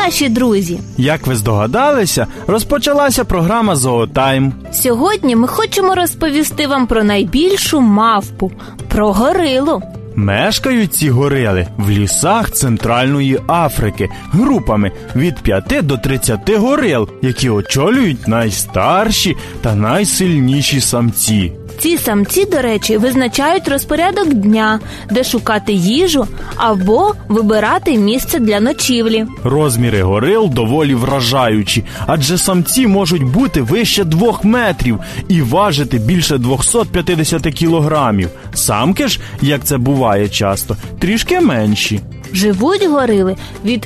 наші друзі. Як ви здогадалися, розпочалася програма «Зоотайм». Сьогодні ми хочемо розповісти вам про найбільшу мавпу – про горилу. Мешкають ці горили в лісах Центральної Африки групами від 5 до 30 горил, які очолюють найстарші та найсильніші самці. Ці самці, до речі, визначають розпорядок дня, де шукати їжу або вибирати місце для ночівлі. Розміри горил доволі вражаючі, адже самці можуть бути вище 2 метрів і важити більше 250 кілограмів. Самки ж, як це буває часто, трішки менші. Живуть горили від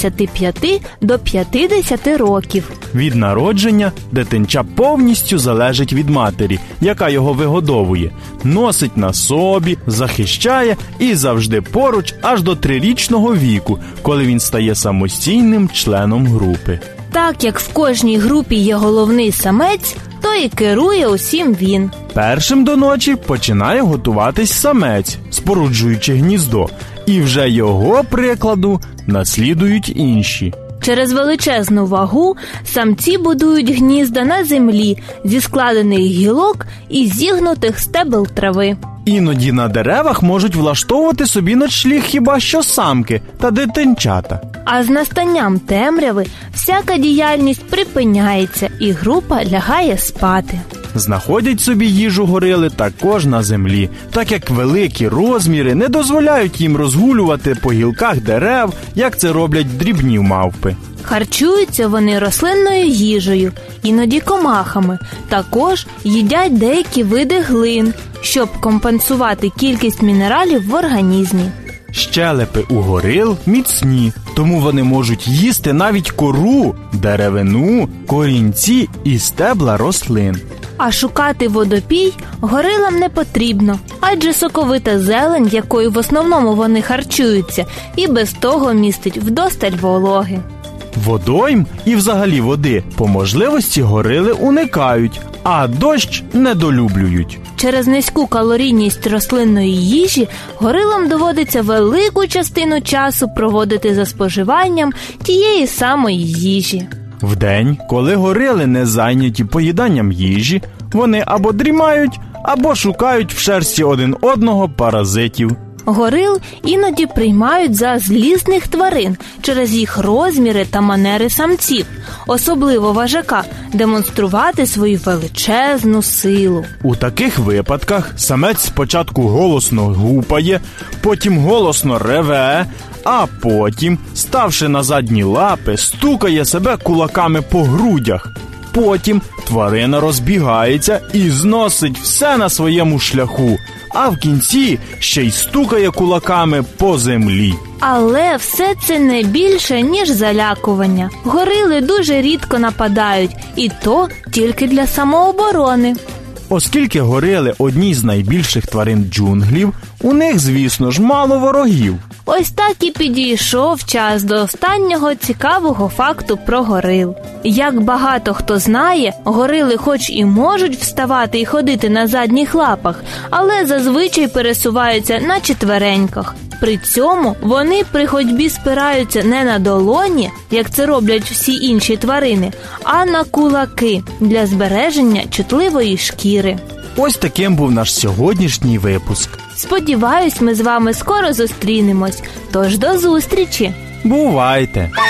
35 до 50 років. Від народження дитинча повністю залежить від матері, яка його вигодовує, носить на собі, захищає і завжди поруч аж до 3-річного віку, коли він стає самостійним членом групи. Так як в кожній групі є головний самець, то і керує усім він. Першим до ночі починає готуватись самець, споруджуючи гніздо, і вже його прикладу наслідують інші. Через величезну вагу самці будують гнізда на землі зі складених гілок і зігнутих стебел трави. Іноді на деревах можуть влаштовувати собі ночліг хіба що самки та дитинчата. А з настанням темряви всяка діяльність припиняється і група лягає спати. Знаходять собі їжу горили також на землі, так як великі розміри не дозволяють їм розгулювати по гілках дерев, як це роблять дрібні мавпи. Харчуються вони рослинною їжею, іноді комахами. Також їдять деякі види глин, щоб компенсувати кількість мінералів в організмі. Щелепи у горил міцні, тому вони можуть їсти навіть кору, деревину, корінці і стебла рослин. А шукати водопій горилам не потрібно, адже соковита зелень, якою в основному вони харчуються, і без того містить вдосталь вологи. Водойм і взагалі води по можливості горили уникають, а дощ недолюблюють. Через низьку калорійність рослинної їжі горилам доводиться велику частину часу проводити за споживанням тієї самої їжі. Вдень, коли горили не зайняті поїданням їжі, вони або дрімають, або шукають в шерсті один одного паразитів. Горил іноді приймають за злісних тварин через їх розміри та манери самців, особливо важака, демонструвати свою величезну силу. У таких випадках самець спочатку голосно гупає, потім голосно реве, а потім, ставши на задні лапи, стукає себе кулаками по грудях. Потім тварина розбігається і зносить все на своєму шляху, а в кінці ще й стукає кулаками по землі. Але все це не більше, ніж залякування. Горили дуже рідко нападають, і то тільки для самооборони. Оскільки горили одні з найбільших тварин джунглів, у них, звісно ж, мало ворогів. Ось так і підійшов час до останнього цікавого факту про горил. Як багато хто знає, горили хоч і можуть вставати і ходити на задніх лапах, але зазвичай пересуваються на четвереньках. При цьому вони при ходьбі спираються не на долоні, як це роблять всі інші тварини, а на кулаки для збереження чутливої шкіри. Ось таким був наш сьогоднішній випуск. Сподіваюсь, ми з вами скоро зустрінемось. Тож до зустрічі! Бувайте!